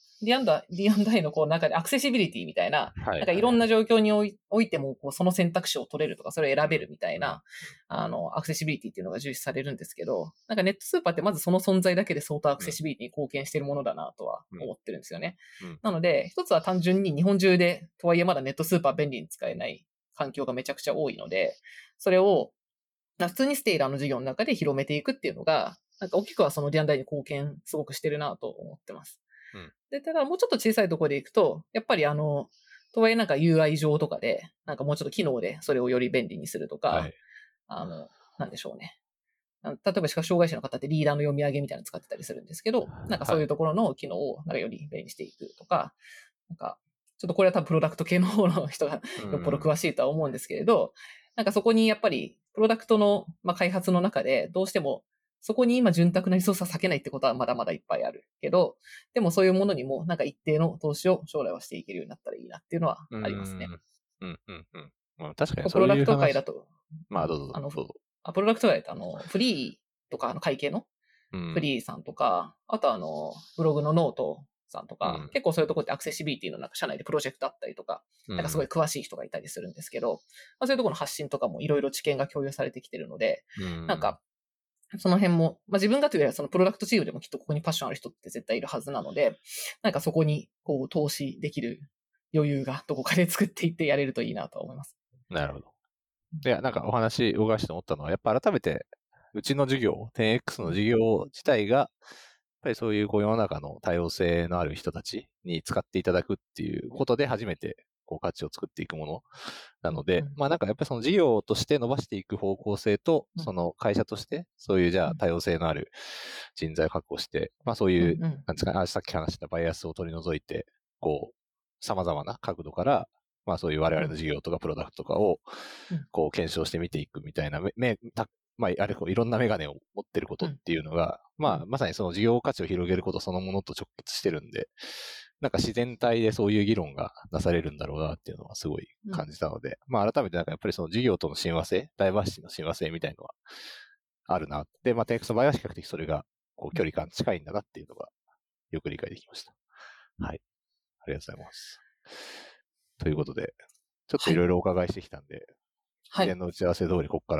D&I の中でアクセシビリティみたいな、なんかいろんな状況においても、その選択肢を取れるとか、それを選べるみたいな、アクセシビリティっていうのが重視されるんですけど、なんかネットスーパーってまずその存在だけで相当アクセシビリティに貢献しているものだなとは思ってるんですよね。なので、一つは単純に日本中で、とはいえまだネットスーパー便利に使えない環境がめちゃくちゃ多いので、それを、普通にステイラーの授業の中で広めていくっていうのが、なんか大きくはそのD&Iに貢献すごくしてるなと思ってます。で、ただもうちょっと小さいところでいくと、やっぱりとはいえなんか UI 上とかで、なんかもうちょっと機能でそれをより便利にするとか、なんでしょうね。例えば視覚障害者の方ってリーダーの読み上げみたいなの使ってたりするんですけど、なんかそういうところの機能をなんかより便利にしていくとか、なんか、ちょっとこれは多分プロダクト系の方の人がよっぽど詳しいとは思うんですけれど、なんかそこにやっぱりプロダクトの開発の中でどうしてもそこに今潤沢なリソースは避けないってことはまだまだいっぱいあるけど、でもそういうものにもなんか一定の投資を将来はしていけるようになったらいいなっていうのはありますね。 確かにプロダクト界だと、 どうぞ。 プロダクト界だとフリーとか会計のフリーさんとか、あとブログのノートさんとか、結構そういうところってアクセシビリティのなんか社内でプロジェクトあったりとか、なんかすごい詳しい人がいたりするんですけど、そういうところの発信とかもいろいろ知見が共有されてきてるので、なんか、その辺も、自分がというよりはそのプロダクトチームでもきっとここにパッションある人って絶対いるはずなので、なんかそこに投資できる余裕がどこかで作っていってやれるといいなと思います。 なるほど。いや、なんかお話お伺いして思ったのは、やっぱ改めて、うちの授業、10X の授業自体が、やっぱりそういう世の中の多様性のある人たちに使っていただくっていうことで初めて価値を作っていくものなので、なんかやっぱりその事業として伸ばしていく方向性と、その会社としてそういうじゃあ多様性のある人材を確保して、そういう、なんですかね、さっき話したバイアスを取り除いて、様々な角度から、そういう我々の事業とかプロダクトとかを、検証して見ていくみたいな、あれいろんなメガネを持ってることっていうのが、まさにその事業価値を広げることそのものと直結してるんで、なんか自然体でそういう議論がなされるんだろうなっていうのはすごい感じたので、改めてなんかやっぱりその事業との親和性、ダイバーシティの親和性みたいのはあるな。で、10Xの場合は比較的それが距離感近いんだなっていうのがよく理解できました。はい。ありがとうございます。ということで、ちょっといろいろお伺いしてきたんで、事前の打ち合わせ通りここから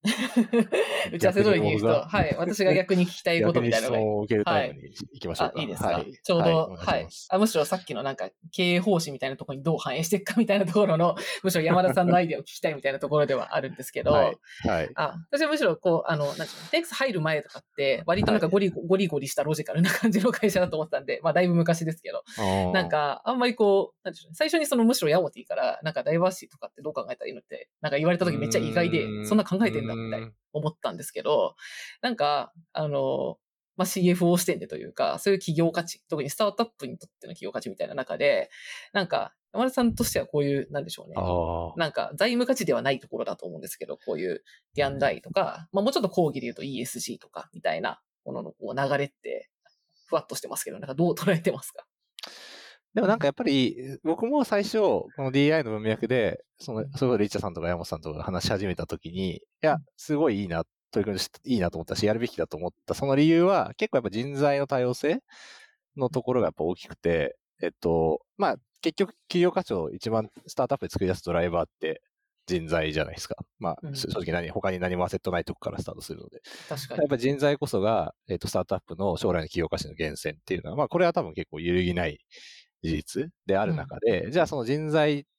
打ち合わせ通りに行くと、はい。私が逆に聞きたいことみたいなのが。 逆に質問を受けるタイムに行きましょうか。 いいですか。はい、ちょうど、はい。むしろさっきのなんか経営方針みたいなところにどう反映していくかみたいなところの、むしろ山田さんのアイデアを聞きたいみたいなところではあるんですけど、はい。私はむしろこう、なんていうの、TX 入る前とかって、割となんかゴリゴリしたロジカルな感じの会社だと思ったんで、まあだいぶ昔ですけど、なんか、あんまりこう、なんていうの、最初にそのむしろヤモティから、なんかダイバーシティとかってどう考えたらいいのって、なんか言われた時めっちゃ意外で、そんな考えてんだみたいな思ったんですけど、なんか、まあ、CFO 視点でというか、そういう企業価値、特にスタートアップにとっての企業価値みたいな中で、なんか、山田さんとしてはこういう、なんでしょうね。なんか、財務価値ではないところだと思うんですけど、こういう D&I とか、まあ、もうちょっと講義で言うと ESG とか、みたいなもののこう流れって、ふわっとしてますけど、なんかどう捉えてますか？ でもなんかやっぱり、僕も最初、この DI の文脈で、それこそリッチャさんとか山本さんとか話し始めたときに、いや、すごいいいな、取り組みしていいなと思ったし、やるべきだと思った。その理由は、結構やっぱ人材の多様性のところがやっぱ大きくて、まあ、結局企業価値を一番スタートアップで作り出すドライバーって人材じゃないですか。まあ、正直他に何もアセットないとこからスタートするので。 確かに。 やっぱ人材こそが、スタートアップの将来の企業価値の源泉っていうのは、まあ、これは多分結構揺るぎない事実である中で、じゃあその人材って、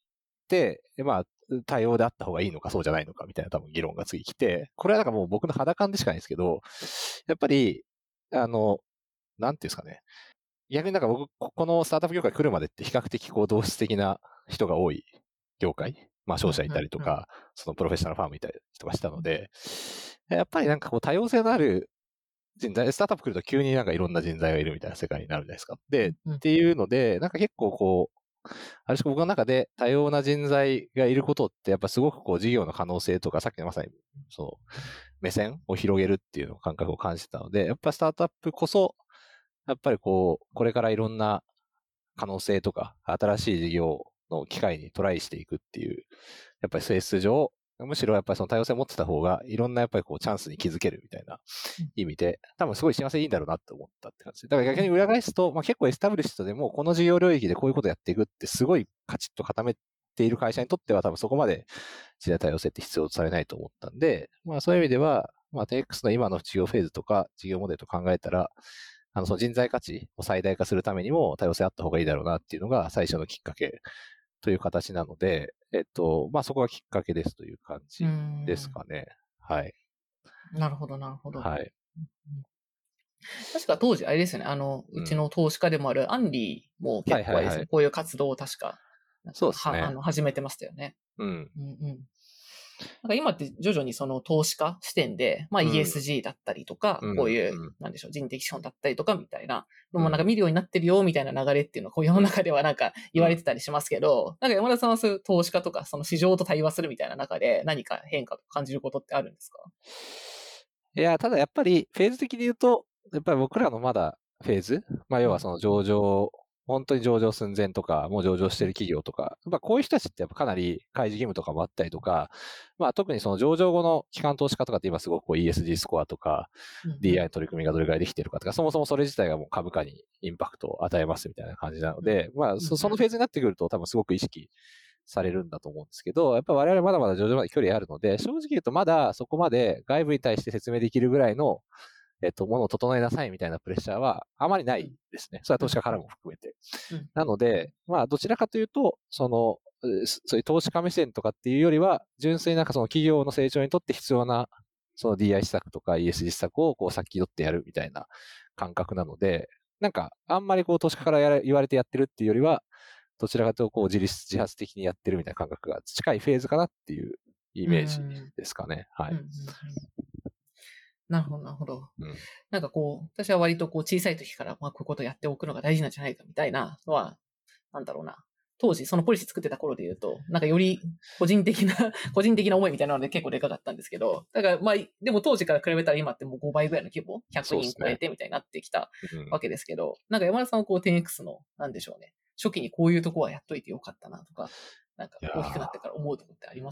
まあ、多様であった方がいいのかそうじゃないのかみたいな多分議論が次来て、これはなんかもう僕の肌感でしかないんですけど、やっぱり、なんていうんですかね。逆になんか僕、このスタートアップ業界来るまでって比較的こう同質的な人が多い業界、まあ商社いたりとか、そのプロフェッショナルファームいたりとかしたので、やっぱりなんかこう多様性のある人材、スタートアップ来ると急になんかいろんな人材がいるみたいな世界になるじゃないですか。で、っていうので、なんか結構こう、ある種僕の中で多様な人材がいることってやっぱすごくこう事業の可能性とか、さっきのまさにその目線を広げるっていうの感覚を感じたので、やっぱスタートアップこそ、やっぱりこう、これからいろんな可能性とか、新しい事業の機会にトライしていくっていう、やっぱり性質上、むしろやっぱりその多様性を持ってた方が、いろんなやっぱりこうチャンスに気づけるみたいな意味で、多分すごい幸せでいいんだろうなって思ったって感じで。だから逆に裏返すと、まあ結構エスタブリッシュでもこの事業領域でこういうことやっていくってすごいカチッと固めている会社にとっては多分そこまで時代多様性って必要とされないと思ったんで、まあそういう意味では、まあ 10X の今の事業フェーズとか事業モデルと考えたら、その人材価値を最大化するためにも多様性あった方がいいだろうなっていうのが最初のきっかけという形なので、まあそこがきっかけですという感じですかね。はい。 なるほど、なるほど。 はい。 確か当時、あれですよね、うちの投資家でもあるアンリーも結構あれですね、こういう活動を確か、 そうですね。 始めてましたよね。 うん。 なんか今って徐々にその投資家視点で、まあ ESG だったりとか、こういう、なんでしょう、人的資本だったりとかみたいなのもなんか見るようになってるよみたいな流れっていうのをこう世の中ではなんか言われてたりしますけど、なんか山田さんはそういう投資家とかその市場と対話するみたいな中で何か変化と感じることってあるんですか？ いや、ただやっぱりフェーズ的に言うと、やっぱり僕らのまだフェーズ、まあ要はその上場、本当に上場寸前とか、もう上場してる企業とか、まあこういう人たちってやっぱかなり開示義務とかもあったりとか、まあ特にその上場後の機関投資家とかって今すごくこう ESG スコアとか、DI の取り組みがどれくらいできてるかとか、そもそもそれ自体がもう株価にインパクトを与えますみたいな感じなので、まあそのフェーズになってくると多分すごく意識されるんだと思うんですけど、やっぱ我々まだまだ上場まで距離あるので、正直言うとまだそこまで外部に対して説明できるぐらいの、ものを整えなさいみたいなプレッシャーはあまりないですね。それは投資家からも含めて。なので、まあどちらかというと、そういう投資家目線とかっていうよりは、純粋になんかその企業の成長にとって必要な、その DI 施策とか ESG 施策をこう先取ってやるみたいな感覚なので、なんかあんまりこう投資家から言われてやってるっていうよりは、どちらかというとこう自発的にやってるみたいな感覚が近いフェーズかなっていうイメージですかね。はい。 なるほど、なるほど。なんかこう、私は割とこう小さい時から、まあこういうことをやっておくのが大事なんじゃないかみたいなのは、なんだろうな。当時、そのポリシー作ってた頃で言うと、なんかより個人的な思いみたいなので結構でかかったんですけど、だからまあ、でも当時から比べたら今ってもう5倍ぐらいの規模、100人超えてみたいになってきたわけですけど、なんか山田さんはこう 10X の、なんでしょうね。初期にこういうとこはやっといてよかったなとか、なんか大きくなってから思うとこってあります？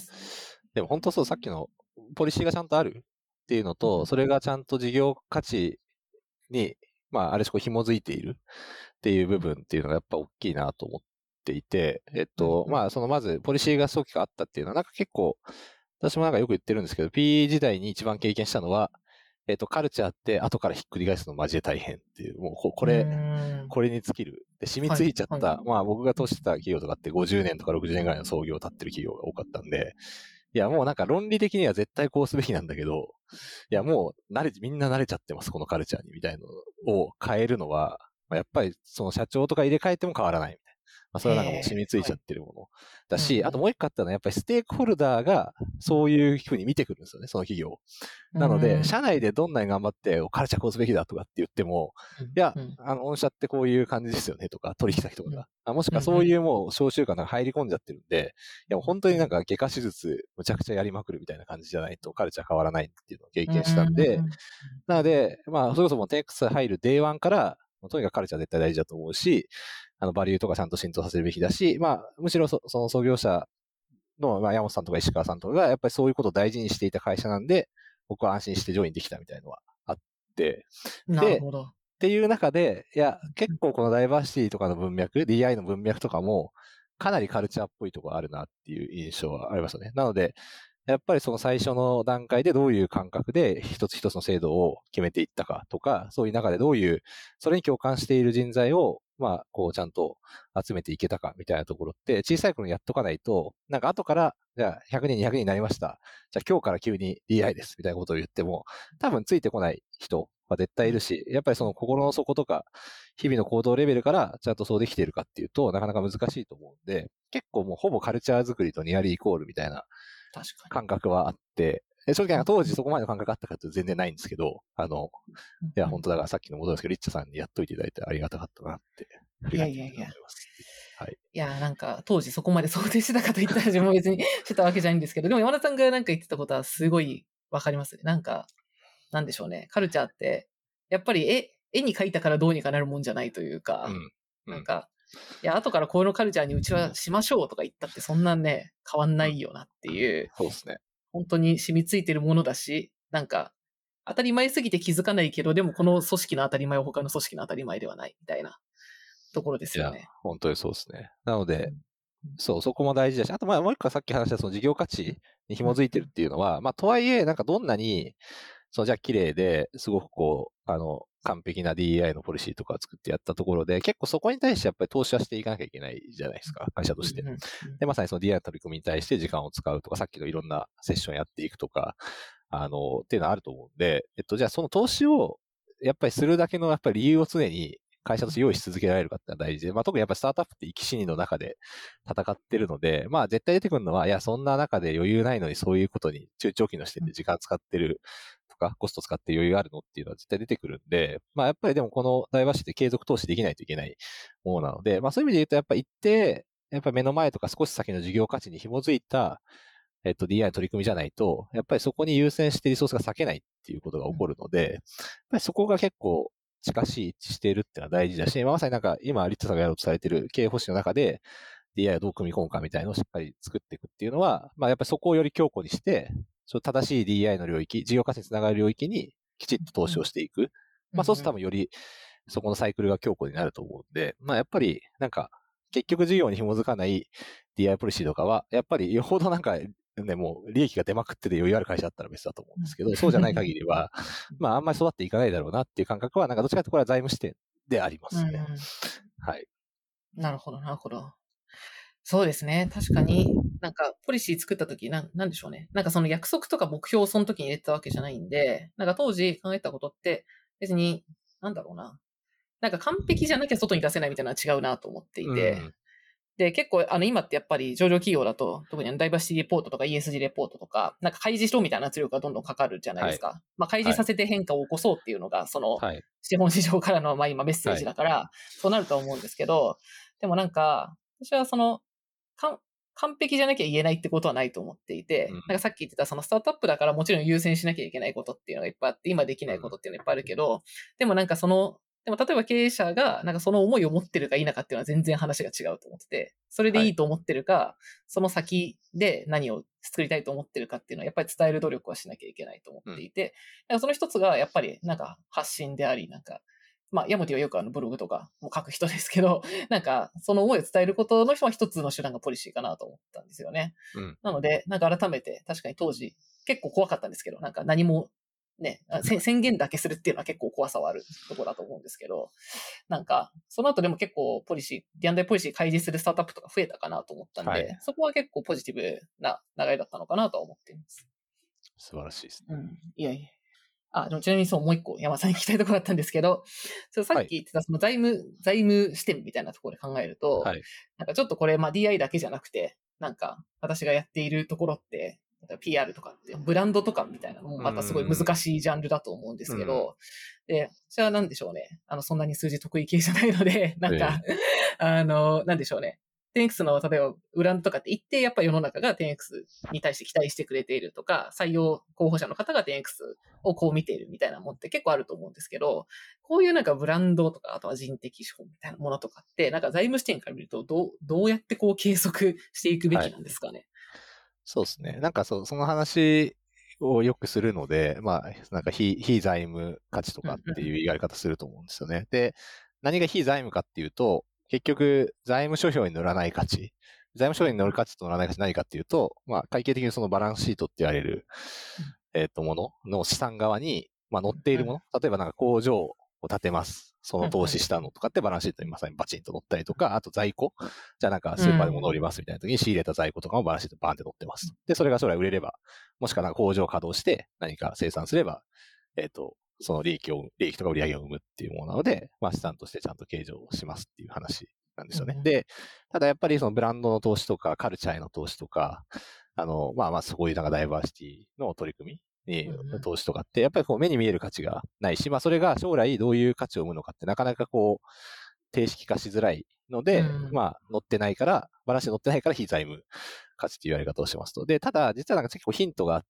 でも本当そう、さっきのポリシーがちゃんとあるっていうのと、それがちゃんと事業価値に、まあ、あれしこ紐づいているっていう部分っていうのがやっぱ大きいなと思っていて、まあ、まず、ポリシーが早期化あったっていうのは、なんか結構、 私もなんかよく言ってるんですけど、P 時代に一番経験したのは、カルチャーって後からひっくり返すのマジで大変っていう、もうこれに尽きる。で、染みついちゃった、まあ僕が投資してた企業とかって50年とか60年ぐらいの創業を立ってる企業が多かったんで、いやもうなんか論理的には絶対こうすべきなんだけど、いやもうみんな慣れちゃってます、このカルチャーにみたいなのを変えるのは、やっぱりその社長とか入れ替えても変わらないみたいな。それはなんかもう染みついちゃってるものだし、あともう一個あったのはやっぱりステークホルダーがそういうふうに見てくるんですよね、その企業。なので、社内でどんなに頑張って、カルチャーこうすべきだとかって言っても、いや、御社ってこういう感じですよねとか、取引先とかが。もしくはそういうもう、召集感が入り込んじゃってるんで、いや、本当になんか外科手術むちゃくちゃやりまくるみたいな感じじゃないと、カルチャー変わらないっていうのを経験したんで、なので、まあ、それこそもう 10X 入る Day1 から、とにかくカルチャー絶対大事だと思うし、バリューとかちゃんと浸透させるべきだし、まあ、むしろその創業者の、まあ、山本さんとか石川さんとかが、やっぱりそういうことを大事にしていた会社なんで、僕は安心してジョインできたみたいなのはあって、 なるほど。 っていう中で、いや、結構このダイバーシティとかの文脈、DI の文脈とかも、かなりカルチャーっぽいところあるなっていう印象はありますよね。なので、やっぱりその最初の段階でどういう感覚で一つ一つの制度を決めていったかとか、そういう中でどういう、それに共感している人材を、まあ、こうちゃんと集めていけたかみたいなところって、小さい頃にやっとかないと、なんか後から、じゃあ100人、200人になりました。じゃあ今日から急に DI ですみたいなことを言っても、多分ついてこない人は絶対いるし、やっぱりその心の底とか、日々の行動レベルからちゃんとそうできているかっていうと、なかなか難しいと思うんで、結構もうほぼカルチャー作りとニアリーイコールみたいな感覚はあって、正直当時そこまでの感覚あったかって全然ないんですけど、いや、本当だからさっきの戻るんですけど、リッチャさんにやっといていただいてありがたかったなって、 いやいやいや。 はい。 いや、なんか、当時そこまで想定してたかといったら自分も別にしてたわけじゃないんですけど、でも山田さんがなんか言ってたことはすごいわかりますね。なんか、なんでしょうね。カルチャーって、やっぱり絵に描いたからどうにかなるもんじゃないというか、なんか、いや、後からこのカルチャーにうちはしましょうとか言ったってそんなね、変わんないよなっていう。 そうですね。 本当に染みついてるものだし、なんか、当たり前すぎて気づかないけど、でもこの組織の当たり前は他の組織の当たり前ではないみたいなところですよね。 いや、本当にそうですね。なので、そこも大事だし、あとまあもう一個はさっき話したその事業価値に紐づいてるっていうのは、まあとはいえ、なんかどんなに、じゃあ綺麗ですごくこう、完璧な DEI のポリシーとかを作ってやったところで、結構そこに対してやっぱり投資はしていかなきゃいけないじゃないですか、会社として。で、まさにその DEI の取り組みに対して時間を使うとか、さっきのいろんなセッションやっていくとか、っていうのはあると思うんで、じゃあその投資をやっぱりするだけのやっぱり理由を常に会社として用意し続けられるかってのは大事で、まあ特にやっぱスタートアップって生き死にの中で戦ってるので、まあ絶対出てくるのは、いや、そんな中で余裕ないのにそういうことに中長期の視点で時間使ってるとか、コスト使って余裕あるのっていうのは絶対出てくるんで、まあやっぱりでもこのダイバーシティ継続投資できないといけないものなので、まあそういう意味で言うとやっぱ一定、やっぱり目の前とか少し先の事業価値に紐づいた、DI の取り組みじゃないと、やっぱりそこに優先してリソースが割けないっていうことが起こるので、やっぱりそこが結構近しい位置しているっていうのは大事だし、まさになんか今、リッツさんがやろうとされている経営方針の中で、DI をどう組み込むかみたいなのをしっかり作っていくっていうのは、まあやっぱりそこをより強固にして、正しい DI の領域、事業価値につながる領域にきちっと投資をしていく。まあそうすると多分よりそこのサイクルが強固になると思うんで、まあやっぱりなんか結局事業に紐づかない DI ポリシーとかは、やっぱりよほどなんかね、もう利益が出まくってて余裕ある会社だったら別だと思うんですけど、そうじゃない限りは、まああんまり育っていかないだろうなっていう感覚は、なんかどっちかというとこれは財務視点でありますね。はい。 なるほど、なるほど。そうですね。確かに、なんか、ポリシー作ったとき、なんでしょうね。なんかその約束とか目標をその時に入れてたわけじゃないんで、なんか当時考えたことって、別に、なんだろうな。なんか完璧じゃなきゃ外に出せないみたいなのは違うなと思っていて、で、結構、今ってやっぱり上場企業だと、特にダイバーシティレポートとか ESG レポートとか、なんか開示しろみたいな圧力がどんどんかかるじゃないですか。まあ開示させて変化を起こそうっていうのが、その、資本市場からの、まあ今メッセージだから、そうなると思うんですけど、でもなんか、私はその、完璧じゃなきゃ言えないってことはないと思っていて、なんかさっき言ってたそのスタートアップだからもちろん優先しなきゃいけないことっていうのがいっぱいあって、今できないことっていうのがいっぱいあるけど、でもなんかでも例えば経営者がなんかその思いを持ってるか否かっていうのは全然話が違うと思ってて、それでいいと思ってるか、その先で何を作りたいと思ってるかっていうのはやっぱり伝える努力はしなきゃいけないと思っていて、その一つがやっぱりなんか発信であり、なんかまあ、ヤモティはよくブログとかも書く人ですけど、なんか、その思いを伝えることの一つの手段がポリシーかなと思ったんですよね。 うん。 なので、なんか改めて、確かに当時、結構怖かったんですけど、なんか何も、ね、宣言だけするっていうのは結構怖さはあるところだと思うんですけど、なんか、その後でも結構D&I ポリシー開示するスタートアップとか増えたかなと思ったんで、 はい。 そこは結構ポジティブな流れだったのかなとは思っています。 素晴らしいですね。 うん。いやいや。でもちなみにそう、もう一個山さんに聞きたいところだったんですけど、さっき言ってたその財務視点みたいなところで考えると、 はい。 なんかちょっとこれ、まあ DI だけじゃなくて、なんか私がやっているところって、PR とかって、ブランドとかみたいなのもまたすごい難しいジャンルだと思うんですけど、で、私はなんでしょうね。そんなに数字得意系じゃないので、なんか、なんでしょうね。10X の、例えば、ブランドとかって一定やっぱ世の中が 10X に対して期待してくれているとか、採用候補者の方が 10X をこう見ているみたいなもんって結構あると思うんですけど、こういうなんかブランドとか、あとは人的資本みたいなものとかって、なんか財務視点から見ると、どうやってこう計測していくべきなんですかね。はい、 そうですね。なんかその話をよくするので、まあ、なんか非財務価値とかっていう言われ方すると思うんですよね。で、何が非財務かっていうと、結局、財務諸表に載らない価値。財務諸表に載る価値と載らない価値何かっていうと、まあ、会計的にそのバランスシートって言われる、ものの資産側に、まあ、載っているもの。例えばなんか工場を建てます。その投資したのとかってバランスシートにまさにバチンと載ったりとか、あと在庫。じゃあなんかスーパーで物売りますみたいな時に仕入れた在庫とかもバランスシートにバーンって載ってます。で、それが将来売れれば、もしくはなんか工場を稼働して何か生産すれば、その利益とか売り上げを生むっていうものなので、まあ資産としてちゃんと計上しますっていう話なんですよね。で、ただやっぱりそのブランドの投資とか、カルチャーへの投資とか、まあそういうなんかダイバーシティの取り組みに投資とかって、やっぱりこう目に見える価値がないし、まあそれが将来どういう価値を生むのかってなかなかこう、定式化しづらいので、まあ載ってないから、バランスに載ってないから非財務価値っていう言われ方をしてますと。で、ただ実はなんか結構ヒントがあって、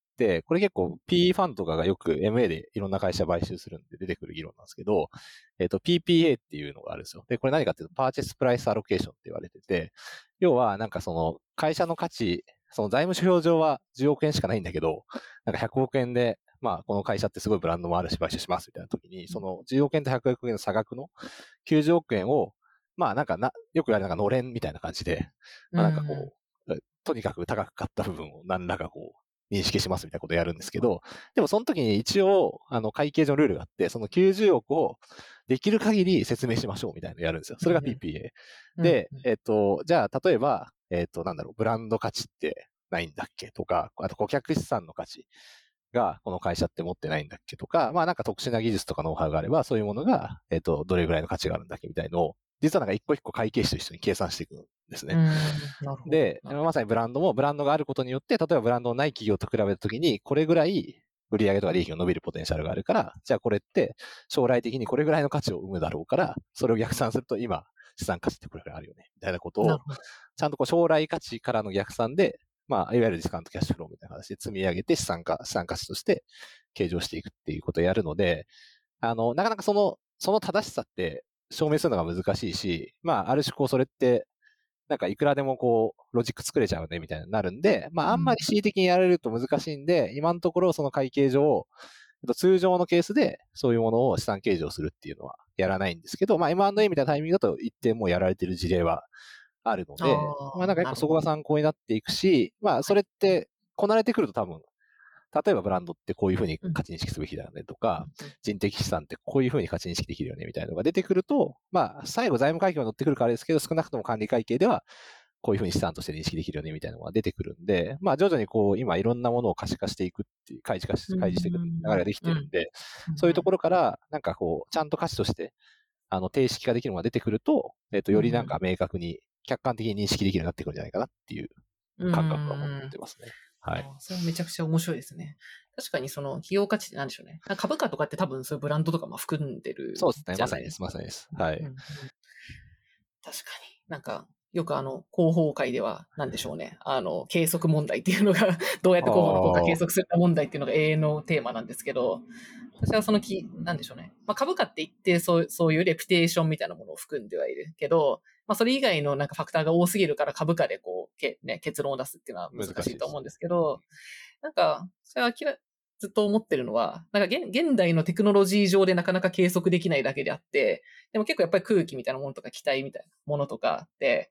これ結構 PE ファンドとかがよく MA でいろんな会社買収するんで出てくる議論なんですけど、PPA っていうのがあるんですよ。で、これ何かっていうと、パーチェスプライスアロケーションって言われてて、要はなんかその会社の価値、その財務指標上は10億円しかないんだけど、なんか100億円で、まあこの会社ってすごいブランドもあるし買収しますみたいな時に、その10億円と100億円の差額の90億円を、まあなんかよく言われるなんかのれんみたいな感じで、まあなんかこう、とにかく高く買った部分を何らかこう、認識しますみたいなことをやるんですけど、でもその時に一応、会計上のルールがあって、その90億をできる限り説明しましょうみたいなのをやるんですよ。それが PPA。で、じゃあ、例えば、なんだろう、ブランド価値ってないんだっけとか、あと顧客資産の価値がこの会社って持ってないんだっけとか、まあなんか特殊な技術とかノウハウがあれば、そういうものが、どれぐらいの価値があるんだっけみたいのを、実はなんか一個一個会計士と一緒に計算していくんですね。で、まさにブランドがあることによって、例えばブランドのない企業と比べたときに、これぐらい売上とか利益が伸びるポテンシャルがあるから、じゃあこれって将来的にこれぐらいの価値を生むだろうから、それを逆算すると今、資産価値ってこれぐらいあるよね、みたいなことを、ちゃんとこう将来価値からの逆算で、まあ、いわゆるディスカウントキャッシュフローみたいな形で積み上げて資産価値として計上していくっていうことをやるので、なかなかその正しさって証明するのが難しいし、まあ、ある種こうそれって、なんかいくらでもこう、ロジック作れちゃうねみたいになるんで、まああんまり恣意的にやられると難しいんで、今のところその会計上、通常のケースでそういうものを資産計上するっていうのはやらないんですけど、まあ M&A みたいなタイミングだと一定もうやられてる事例はあるので、まあなんかやっぱそこが参考になっていくし、まあそれってこなれてくると多分、例えばブランドってこういうふうに価値認識すべきだよねとか、人的資産ってこういうふうに価値認識できるよねみたいなのが出てくると、まあ最後財務会計が乗ってくるからですけど、少なくとも管理会計ではこういうふうに資産として認識できるよねみたいなのが出てくるんで、まあ徐々にこう今いろんなものを可視化していくっていう、開示していく流れができてるんで、そういうところからなんかこうちゃんと価値として定式化できるのが出てくると、よりなんか明確に客観的に認識できるようになってくるんじゃないかなっていう感覚は持ってますね。はい。 それはめちゃくちゃ面白いですね。確かにその費用価値って何でしょうね。株価とかって多分そういうブランドとかも含んでるそうですね。 じゃないですか。 まさにです。はい。 確かに。なんか、よく広報界では、なんでしょうね。計測問題っていうのがどうやって広報の効果計測するか問題っていうのが永遠のテーマなんですけど、私はそのなんでしょうね。まあ、株価って言ってそういうレピュテーションみたいなものを含んではいるけど、まあ、それ以外のなんかファクターが多すぎるから株価でこう、結論を出すっていうのは難しいと思うんですけど、なんか、それはずっと思ってるのは、なんか現代のテクノロジー上でなかなか計測できないだけであって、でも結構やっぱり空気みたいなものとか気体みたいなものとかって、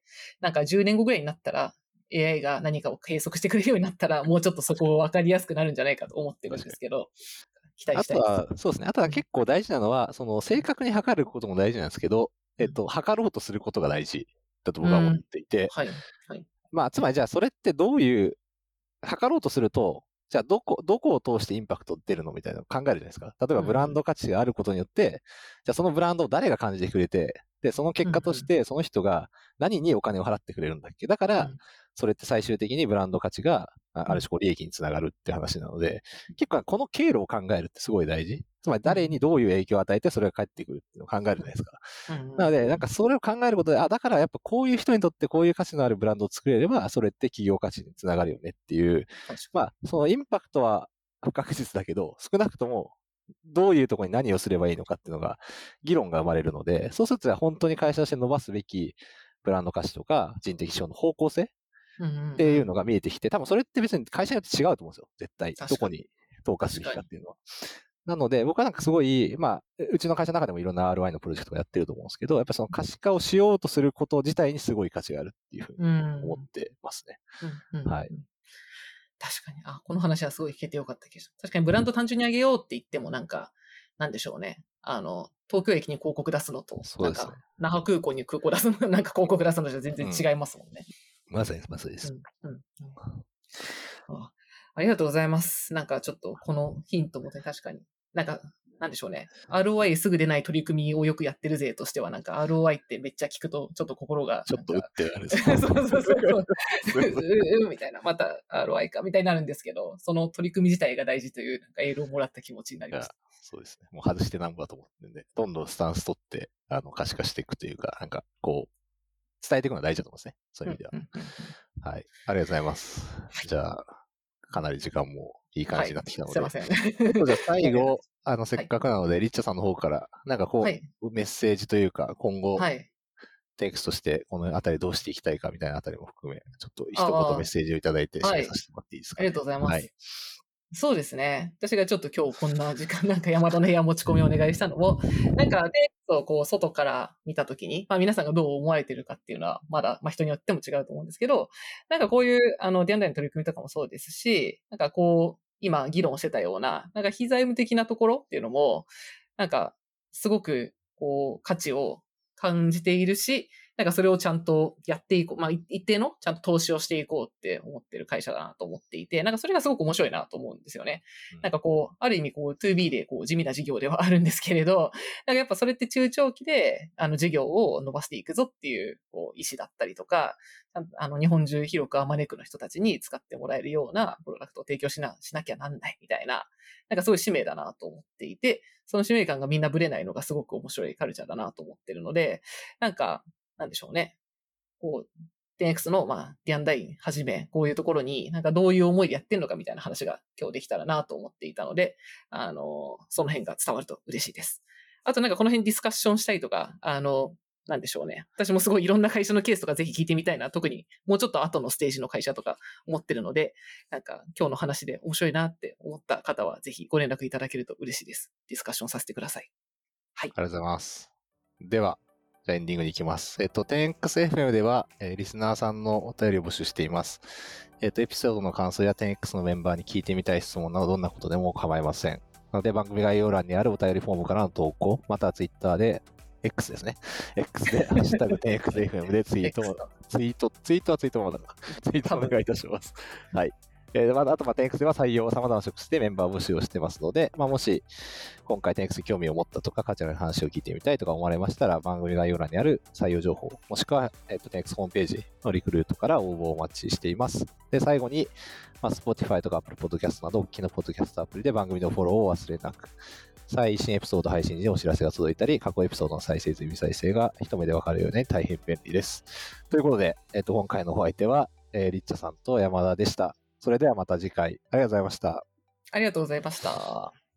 なんか10年後ぐらいになったら、AI が何かを計測してくれるようになったら、もうちょっとそこを分かりやすくなるんじゃないかと思ってるんですけど、期待したいです。 あとは、そうですね。あとは結構大事なのは、その正確に測ることも大事なんですけど、測ろうとすることが大事だと僕は思っていて、 はい。はい。 まあ、つまりじゃあそれってどういう、測ろうとすると、じゃあどこを通してインパクト出るのみたいなのを考えるじゃないですか。例えばブランド価値があることによって、じゃあそのブランドを誰が感じてくれて、で、その結果としてその人が何にお金を払ってくれるんだっけ。だから、それって最終的にブランド価値がある種こう利益につながるって話なので、結構この経路を考えるってすごい大事。つまり誰にどういう影響を与えてそれが返ってくるっていうのを考えるじゃないですか。なので、なんかそれを考えることで、だからやっぱこういう人にとってこういう価値のあるブランドを作れれば、それって企業価値につながるよねっていう、まあ、そのインパクトは不確実だけど、少なくともどういうところに何をすればいいのかっていうのが、議論が生まれるので、そうすると本当に会社として伸ばすべきブランド価値とか人的資本の方向性っていうのが見えてきて、多分それって別に会社によって違うと思うんですよ。絶対。どこに投下すべきかっていうのは。なので、僕はなんかすごい、まあ、うちの会社の中でもいろんな ROI のプロジェクトをやってると思うんですけど、やっぱその可視化をしようとすること自体にすごい価値があるっていうふうに思ってますね。はい。 確かに。この話はすごい聞けてよかったけど。確かにブランド単純に上げようって言ってもなんか、なんでしょうね。東京駅に広告出すのと、なんか、那覇空港に空港出すの、なんか広告出すのじゃ全然違いますもんね。 まさにです。 ありがとうございます。なんかちょっとこのヒントもね、確かに。なんか、なんでしょうね。ROI すぐ出ない取り組みをよくやってる勢としては、なんか ROI ってめっちゃ聞くと、ちょっと心が。 ちょっと打ってなる。 みたいな。また ROI か、みたいになるんですけど、その取り組み自体が大事という、なんかエールをもらった気持ちになりました。 そうですね。もう外してなんぼだと思ってるんで、どんどんスタンス取って、可視化していくというか、なんか、こう、伝えていくのが大事だと思うんですね。そういう意味では。はい。ありがとうございます。じゃあ、かなり時間もいい感じになってきたので。 すいません。 じゃあ最後、せっかくなので、リッチャさんの方から、なんかこう、メッセージというか、今後、テクストして、このあたりどうしていきたいかみたいなあたりも含め、ちょっと一言メッセージをいただいて、締めさせてもらっていいですか、 ありがとうございます。そうですね。私がちょっと今日こんな時間なんか山田の部屋持ち込みをお願いしたのも、なんかテクストをこう外から見たときに、まあ皆さんがどう思われてるかっていうのは、まだ、まあ人によっても違うと思うんですけど、なんかこういう、ディアンダイの取り組みとかもそうですし、なんかこう、今議論してたような、なんか非財務的なところっていうのも、なんか、すごく、こう、価値を感じているし、なんかそれをちゃんとやっていこう。まあ、一定のちゃんと投資をしていこうって思ってる会社だなと思っていて、なんかそれがすごく面白いなと思うんですよね。なんかこう、ある意味こう、2B でこう、地味な事業ではあるんですけれど、なんかやっぱそれって中長期で、事業を伸ばしていくぞっていう、こう、意思だったりとか、日本中広くアマネクの人たちに使ってもらえるようなプロダクトを提供しなきゃなんないみたいな、なんかすごい使命だなと思っていて、その使命感がみんなぶれないのがすごく面白いカルチャーだなと思ってるので、なんか、なんでしょうね。こう、10X の、まあ、ディアンダインはじめ、こういうところになんかどういう思いでやってるのかみたいな話が今日できたらなと思っていたので、その辺が伝わると嬉しいです。あとなんかこの辺ディスカッションしたりとか、なんでしょうね。私もすごいいろんな会社のケースとかぜひ聞いてみたいな。特にもうちょっと後のステージの会社とか思ってるので、なんか今日の話で面白いなって思った方はぜひご連絡いただけると嬉しいです。ディスカッションさせてください。はい。 ありがとうございます。では、エンディングに行きます。10XFM では、リスナーさんのお便りを募集しています。エピソードの感想や 10X のメンバーに聞いてみたい質問などどんなことでも構いません。なので番組概要欄にあるお便りフォームからの投稿、または Twitter で、X ですね。X で、ハッシュタグ 10XFM でツイートお願いいたします。はい。あと、10X では採用、様々な職種でメンバー募集をしてますので、もし、今回 10X に興味を持ったとか、価値のある話を聞いてみたいとか思われましたら、番組概要欄にある採用情報、もしくは、10X ホームページのリクルートから応募をお待ちしています。で、最後に、Spotify とか Apple Podcast など、大きなポッドキャストアプリで番組のフォローをお忘れなく、最新エピソード配信時にお知らせが届いたり、過去エピソードの再生済み再生が一目でわかるように大変便利です。ということで、今回のお相手は、リッチャさんと山田でした。それではまた次回、ありがとうございました。 ありがとうございました。